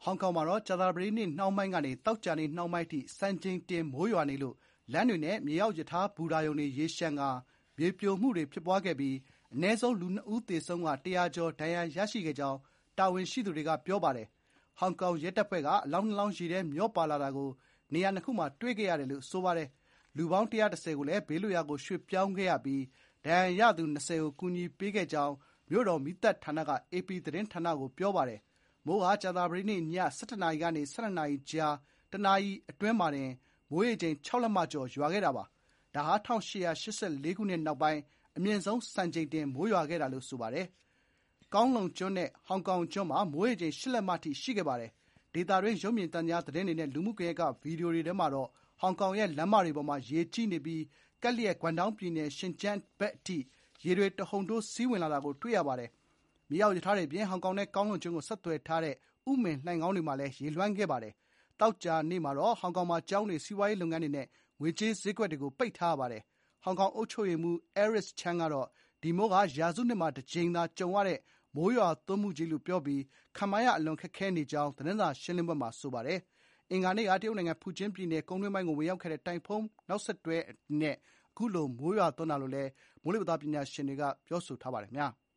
ဟောင်ကောင်မှာတော့ကြာသပတေးနေ့နှောင်းပိုင်းကနေသောကြာနေ့နှောင်းပိုင်းအထိစံချိန်တင်မိုးရွာနေလို့လမ်းတွေနဲ့မြေအောက်ရထားဘူတာရုံတွေရေလျှံကာမြေပြိုမှုတွေဖြစ်ပွားခဲ့ပြီးအနည်းဆုံးလူ 2 ဦးသေဆုံးကာ100 ကျော်ဒဏ်ရာရရှိခဲ့ကြောင်းတာဝန်ရှိသူတွေကပြောပါတယ်။ဟောင်ကောင်ရဲတပ်ဖွဲ့ကအလောင်း 2 လောင်းရေထဲမျောပါလာတာကိုနေရာ 2 ခုမှာတွေ့ခဲ့ရတယ်လို့ဆိုပါတယ်။လူပေါင်း 110 ကိုလည်းဘေးလွတ်ရာကိုရွှေ့ပြောင်းခဲ့ရပြီးဒဏ်ရာရသူ 20 ကိုကူညီပေးခဲ့ကြောင်းမြို့တော်မီးသတ်ဌာနက AP သတင်းဌာနကိုပြောပါတယ်။မိုးဟာကြာသပတေးနေ့ည 11 နာရီကနေ 12 နာရီကြား 1 နာရီအတွင်းမှာတင်မိုးရေချိန် 6 လက်မကျော်ရွာခဲ့တာပါ။ဒါဟာ 1884 ခုနှစ်နောက်ပိုင်းအမြင့်ဆုံးစံချိန်တင်မိုးရွာခဲ့တာလို့ဆိုပါတယ်။ကောင်းလုံကျွန်းနဲ့ဟောင်ကောင်ကျွန်းမှာမိုးရေချိန် 8 လက်မထိရှိခဲ့ပါတယ်။ဒေသတွင်းရုပ်မြင်သံကြားသတင်းတွေနဲ့လူမှုကွန်ရက်ကဗီဒီယိုတွေထဲမှာတော့ဟောင်ကောင်ရဲ့လမ်းမတွေပေါ်မှာရေကြီးနေပြီးကပ်လျက်ဂွမ်ဒေါင်းပြည်နယ်ရှင်ကျန်းဘက်အထိရေတွေတဟုန်ထိုးစီးဝင်လာတာကိုတွေ့ရပါတယ်။မြေအောက်ရထားတွေအပြင်ဟောင်ကောင်နဲ့ကောင်းလုံကျွန်းကိုဆက်သွယ်ထားတဲ့ဥမင်လှိုဏ်ခေါင်းတွေမှာလည်းရေလွှမ်းခဲ့ပါတယ်။သောကြာနေ့မှာတော့ဟောင်ကောင်မှာကျောင်းတွေစီးပွားရေးလုပ်ငန်းတွေနဲ့ငွေကြေးဈေးကွက်တွေကိုပိတ်ထားရပါတယ်။ဟောင်ကောင်အုပ်ချုပ်ရေးမှူး Eric Chang ကတော့ဒီမိုးကရာစုနှစ်မှာတစ်ကြိမ်သာကြုံရတဲ့မိုးရွာသွန်းမှုကြီးလို့ပြောပြီးခန့်မှန်းရအလွန်ခက်ခဲနေကြောင်းသတင်းစာရှင်းလင်းပွဲမှာဆိုပါတယ်။အင်္ဂါနေ့ကတရုတ်နိုင်ငံဖူကျင်းပြည်နယ်ကုန်းတွင်းပိုင်းကိုဝင်ရောက်ခဲ့တဲ့တိုင်ဖုန်းနောက်ဆက်တွဲနဲ့အခုလိုမိုးရွာသွန်းတာလို့လည်းမိုးလေဝသပညာရှင်တွေကပြောဆိုထားပါတယ်ခင်ဗျာ။